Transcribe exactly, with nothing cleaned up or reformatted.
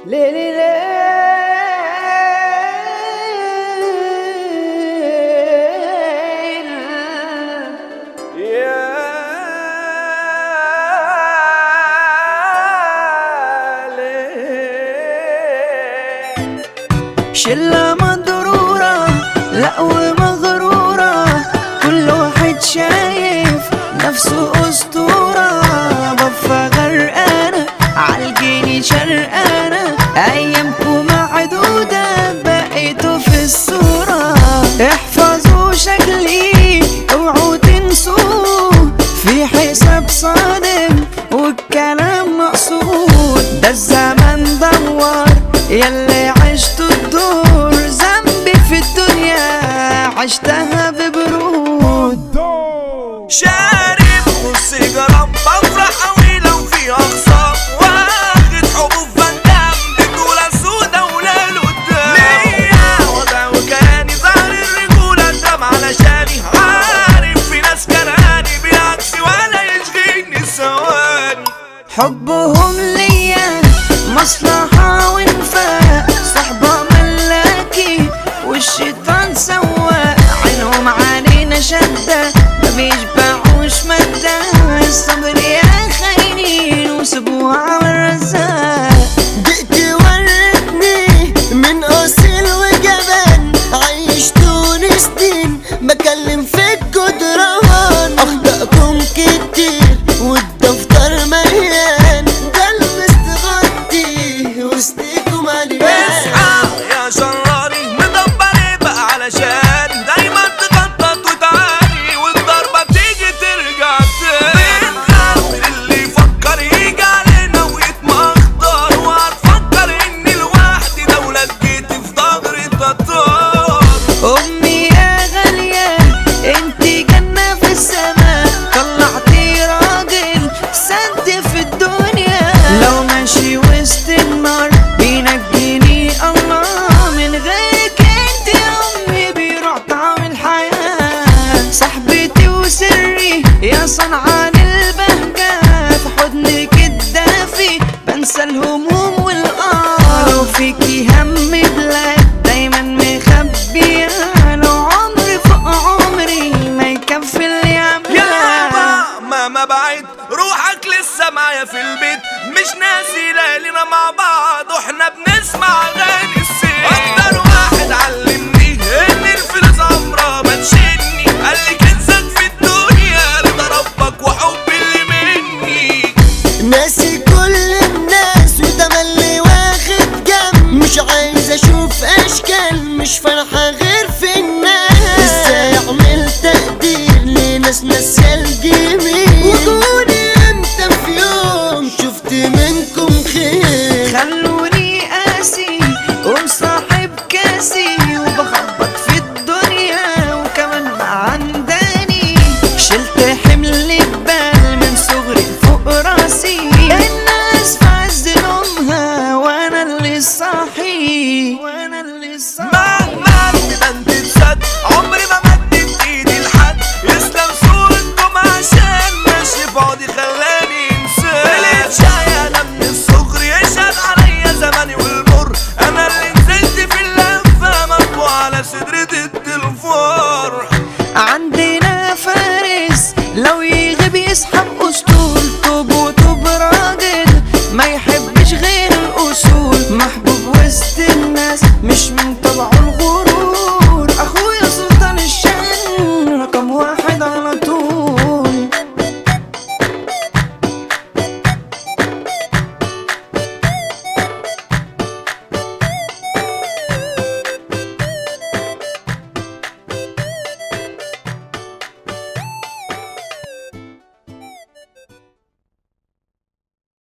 ليلي ليل يا ليل. شلة مضرورة لا ومغرورة، كل واحد شايف نفسه أسطورة. بفة غرقانة عالجيني شرقانة، أيامكم معدودة بقيتوا في الصورة. احفظوا شكلي اوعوا تنسوه، في حساب صادم والكلام مقصود. ده الزمن دوار ياللي عشتوا الدور، ذنبي في الدنيا عشتها ببرود. شارب نص جرام بفرح اوي لو في اخصام، واخد حبوب فندام بطولة سودا وليل قدام. ليا وضع وكياني ظهر الرجولة اترمى علشاني، عارف في ناس كرهاني بالعكس ولا يشغلني ثواني. حبهم ليا مصلحة وانفاق، صحبة ملاكي والشيطان سواق. عينهم علينا شدة ما بيشبعوش مادة، الصبر يا خاينين وسيبوها على الرزاق. دقتي ورتني من أصيل وجبان، عيشتوني سنين بكلم في الجدران. أخطأكم كتير والدفتر مليان، قلب استغطي وسطيكم مليان. اصحى يا شراني مدبري بقى علشان دايما تخطط وتعاني، والضربة بتيجي ترجع تاني. بنخاف اللي يفكر يجي علينا ويتمخضر، وهتفكر اني لوحدي دولة جيت في ضهري تطار. أمي يا غالية انتي جنة في السماء، طلعتي راجل سد في الدنيا. لو ماشي وسط النار بينجيني الله، من غيرك انت يا أمي بيروح طعم الحياة. صاحبتي وسري يا صنعان البهجة، في حضنك الدافي بنسى الهموم والقهر. لو فيكي هم بلاد دايما مخبية، لو عمري فوق عمري ما يكفي اللي يا عملها. بابا ماما بعيد روحك لسه معايا في البيت، مش ناسي ليالينا مع بعض واحنا بنسمع